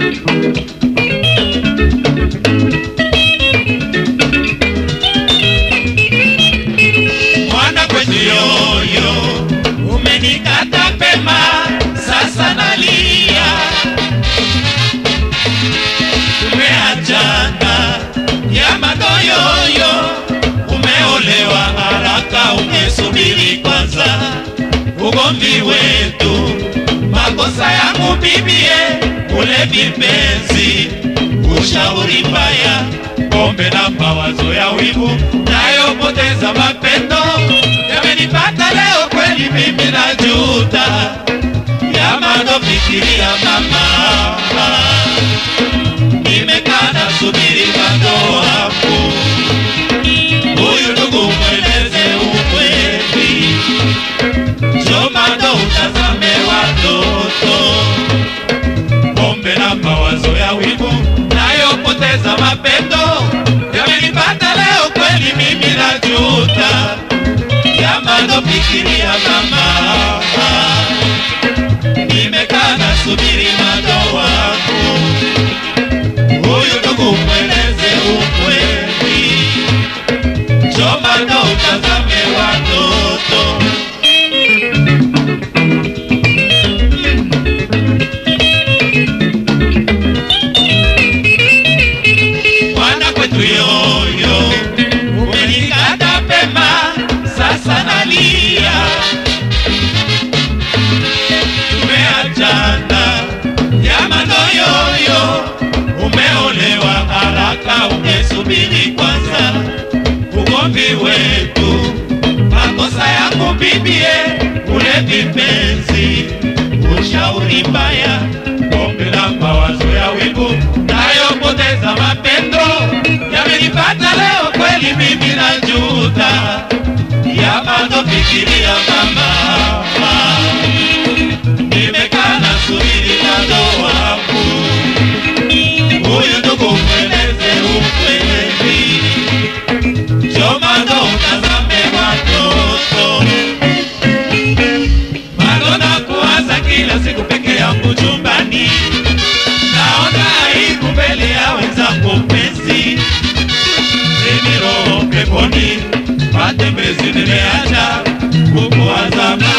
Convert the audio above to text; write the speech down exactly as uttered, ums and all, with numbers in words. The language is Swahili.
Mwana kwetu yoyo, umenikata pema, sasa nalia. Tumeachana ya madoyoyo, umeolewa haraka, umesubiri kwanza. Ugomvi wetu, makosa yangu bibie, ule vipenzi, ushauri mbaya, pombe na mawazo ya wivu, nayo poteza mapendo. Yamenipata leo kweli mimi najuta, yamano fikiria mama. Nimekaa nasubiri bado hapo, huyu ndugu mweleze ukweli. Jomano utazame watoto, pombe na mawazo ya wivu, nayo poteza mapendo. Yamenipata leo kweli mimi najuta, yamano fikiria mama. Nimekaa nasubiri bado hapo, huyu ndugu mweleze ukweli. Jomano utazame watoto. Mwana kwetu yoyo, umenikata pema, sasa nalia. Tumeachana ya madoyoyo, umeolewa haraka, umesubiri kwanza. Ugomvi wetu, makosa yangu bibie, ule vipenzi, ushauri mbaya, pombe na mawazo ya wivu, nayo poteza mapendo. Yamenipata leo kweli mimi najuta, yamano fikiria mama. Nimekaa nasubiri bado hapo, huyu ndugu mweleze ukweli. Jomano utazame watoto. Bado nakuwaza kila siku peke yangu chumbani, naona aibu mbele ya wenzangu mpenzi. Mimi roho peponi, matembezi nimeacha, kukuwaza